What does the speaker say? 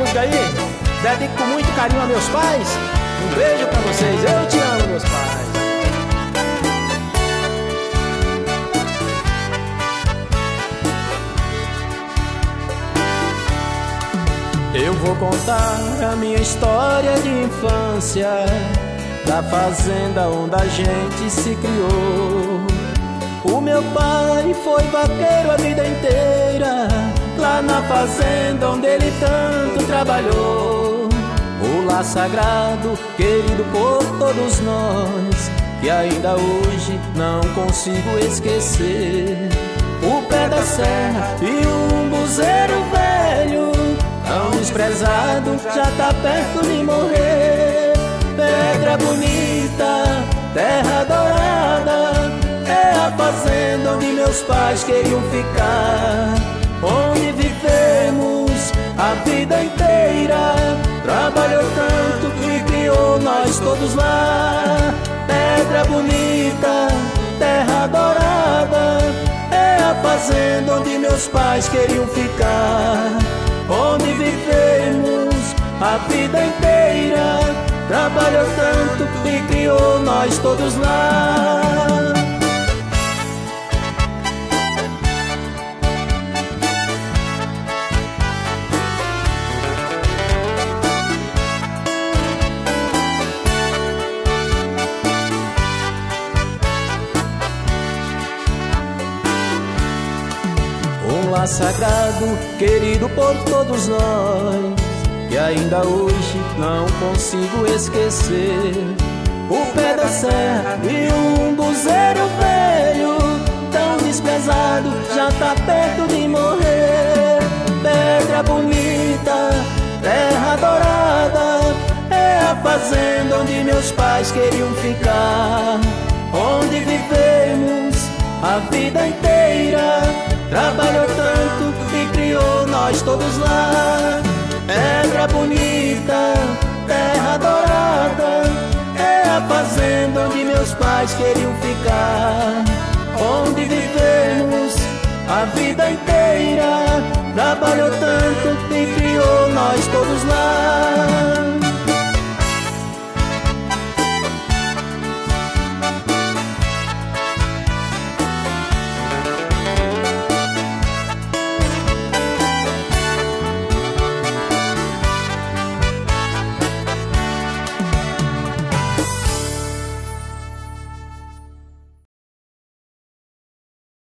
música aí dedico com muito carinho a meus pais. Um beijo pra vocês, eu te amo, meus pais. Eu vou contar a minha história de infância, da fazenda onde a gente se criou. O meu pai foi vaqueiro a vida inteira, lá na fazenda onde ele tanto trabalhou. O lar sagrado, querido por todos nós, que ainda hoje não consigo esquecer. O pé da serra e o umbuzeiro velho, tão desprezado, já tá perto de morrer. Pedra bonita, terra dourada, é a fazenda onde meus pais queriam ficar. Onde vivemos a vida inteira, trabalhou tanto e criou nós todos lá. Pedra bonita, terra dourada, é a fazenda onde meus pais queriam ficar. Onde vivemos a vida inteira, trabalhou tanto e criou nós todos lá. Um lar sagrado, querido por todos nós, que ainda hoje não consigo esquecer. O pé da serra e o umbuzeiro velho, tão desprezado, já tá perto de morrer. Pedra bonita, terra dourada, é a fazenda onde meus pais queriam ficar. Onde vivemos a vida inteira, trabalhou tanto e criou nós todos lá. Pedra bonita, terra dourada, é a fazenda onde meus pais queriam ficar. Onde vivemos a vida inteira, trabalhou tanto e criou nós todos lá.